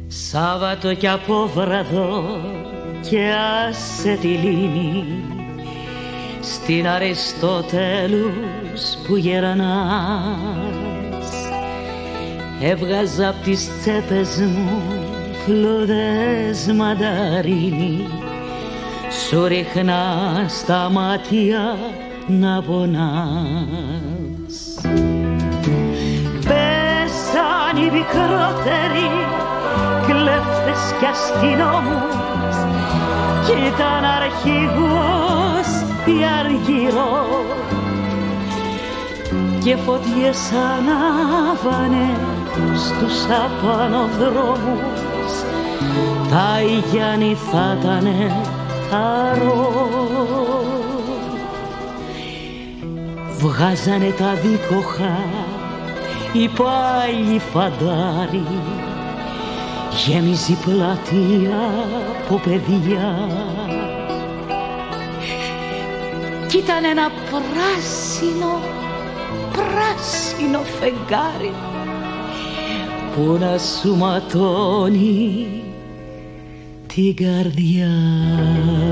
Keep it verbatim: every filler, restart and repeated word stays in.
Σάββατο κι από βραδό και άσε τη λίμνη στην Αριστοτέλους που γερανάς. Έβγαζα απ' τις τσέπες μου φλούδες μανταρίνι, σου ρίχνα στα μάτια να πονάς. Πέσαν οι μικρότεροι κλέφτες κι αστυνόμους κι ήταν αρχηγός η Αργυρό και φωτιές ανάβανε στους απανοδρόμους, τα Γιάννη θα ήτανε θαρό. Βγάζανε τα δίκοχα οι πάλι φαντάροι, γέμιζε η πλατεία από παιδιά κι ήταν ένα πράσινο, πράσινο φεγγάρι που να σου ματώνει την καρδιά.